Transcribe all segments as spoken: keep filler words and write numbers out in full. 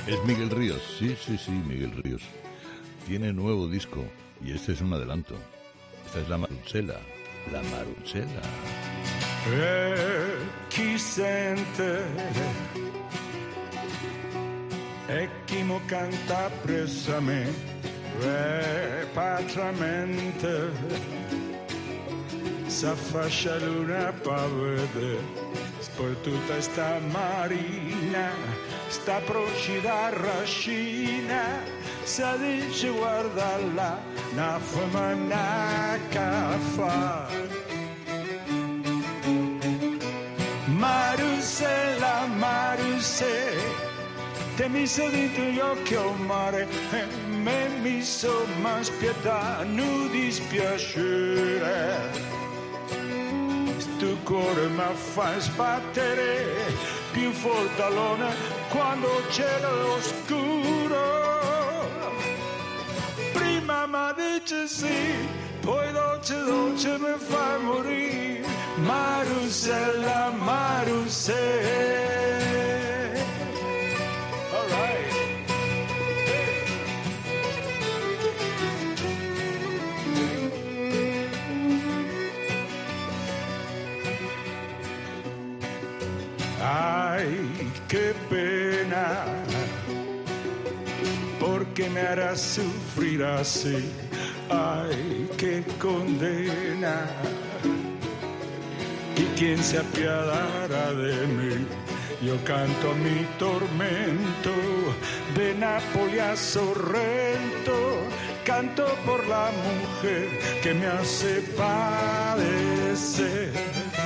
Es Miguel Ríos, sí, sí, sí, Miguel Ríos. Tiene nuevo disco y este es un adelanto. Esta es la Marusela, la Marusela. E chi sente e chi mo canta presso a me repatramente s'affascia luna pa vedere poi tutta sta marina sta procida rascina sa dice guarda là na famanaca fa Marusella, Marusè, te mi so dentro gli occhi a un mare e me mi so ma spietà, non dispiacere. Sto cuore mi fa sbattere più forte allora quando c'è l'oscuro. Prima mi dice sì, poi dolce dolce mi fa morire. Marusella, Marusè. All right. Ay, qué pena, porque me hará sufrir así. Ay, qué condena. ¿Y quién se apiadará de mí? Yo canto mi tormento, de Nápoles a Sorrento, canto por la mujer que me hace padecer.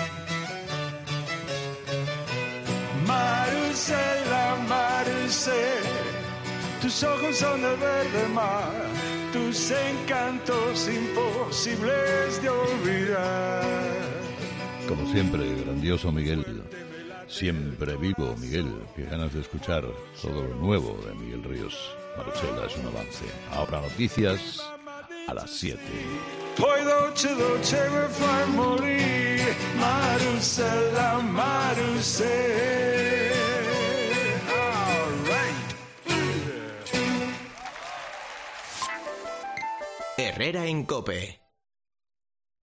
Marusella, Marusè, tus ojos son de verde mar, tus encantos imposibles de olvidar. Como siempre, grandioso Miguel, siempre vivo Miguel, qué ganas de escuchar todo lo nuevo de Miguel Ríos. Marusela es un avance. Ahora noticias a las siete. Poi dolce dolce me fa morire, Marusella, Marusè. All right. Herrera en COPE.